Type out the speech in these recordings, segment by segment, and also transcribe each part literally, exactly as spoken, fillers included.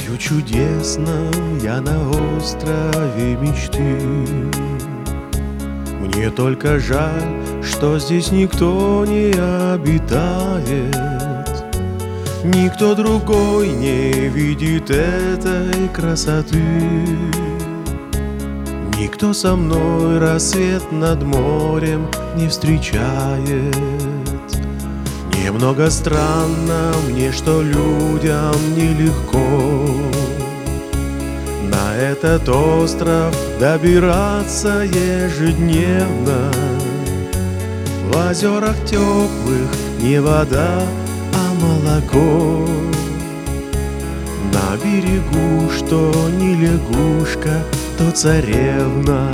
краю чудесном я на острове мечты. Мне только жаль, что здесь никто не обитает. Никто другой не видит этой красоты. Никто со мной рассвет над морем не встречает. Немного странно мне, что людям нелегко на этот остров добираться ежедневно. В озерах теплых не вода, а молоко. На берегу, что не лягушка, то царевна.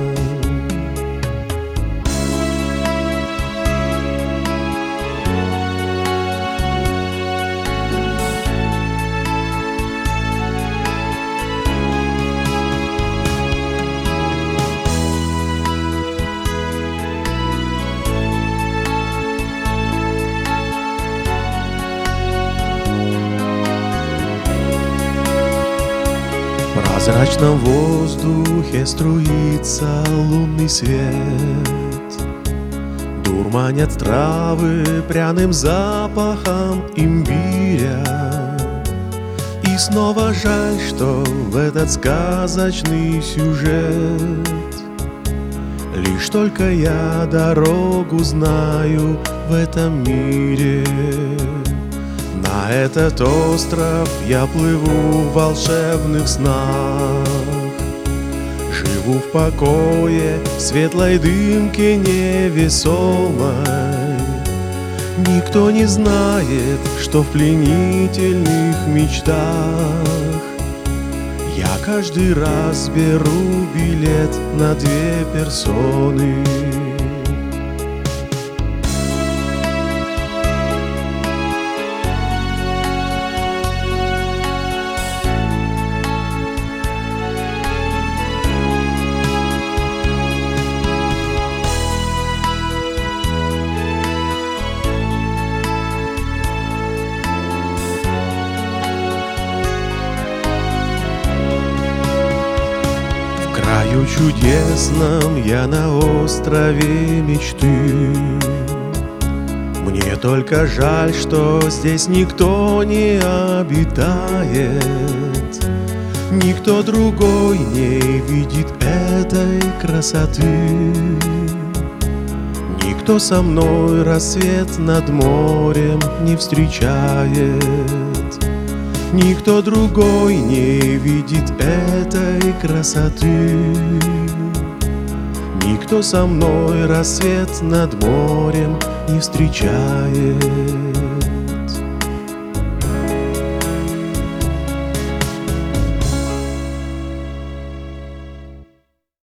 В прозрачном воздухе струится лунный свет. Дурманят травы пряным запахом имбиря. И снова жаль, что в этот сказочный сюжет лишь только я дорогу знаю в этом мире. На этот остров я плыву в волшебных снах. Живу в покое, в светлой дымке невесомой. Никто не знает, что в пленительных мечтах я каждый раз беру билет на две персоны. В краю чудесном я на острове мечты. Мне только жаль, что здесь никто не обитает. Никто другой не видит этой красоты. Никто со мной рассвет над морем не встречает. Никто другой не видит этой красоты. Никто со мной рассвет над морем не встречает.